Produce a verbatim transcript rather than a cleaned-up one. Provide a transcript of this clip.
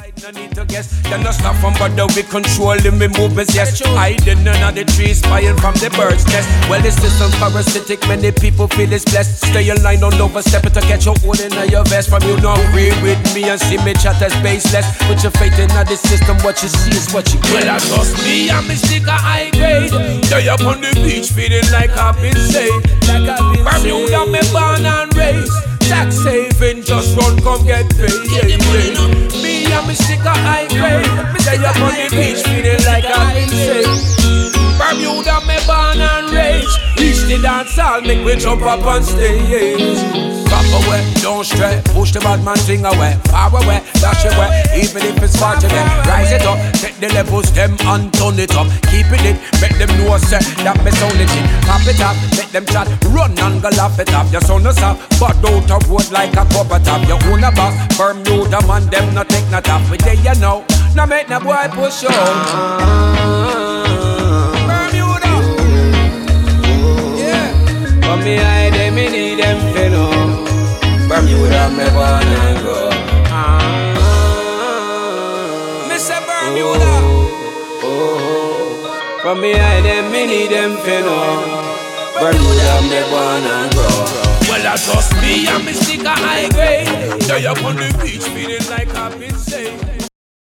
No need to guess, you're not stop from bother, we controlling me movements, yes. Hiding under the trees, spying from the bird's nest. Well, the system's parasitic, many people feel it's blessed. Stay in line, don't overstep it to catch your own in your vest. From you not agree with me and see me chat as baseless. Put your faith in the system, what you see is what you get. Well, I trust me, I'm a sticker high grade. Day up on the beach, feeling like I've been saved. Like I've been Bermuda, me born and raised. Tax saving, just run, come get paid. Yeah, yeah. Me, I'm a sticker high grade. Day up on the beach, feeling like I've been saved. Bermuda, me born and raised. Reach the dance hall, make me jump up on stage. Pop away, don't stray. Push the bad man thing away. Far away, dash away. Even if it's far today. Rise it up, take the levels, them and turn it up. Keep it in, make them know say that me sound it in. Pop it up, make them chat, run and go laugh it up. Your sound is up, but out of wood like a copper top. Your own a boss, Bermuda man, them no take no top. We there you know, now make the boy push out. For me, I them, me need them to know. Bermuda, me born and grow. Ah, Mister Bermuda. Oh, oh. For me, I them, me need them to know. Bermuda, me born and grow. Well, I trust me, I'm a sticker high grade. Day up on the beach, feeling like I've been saved.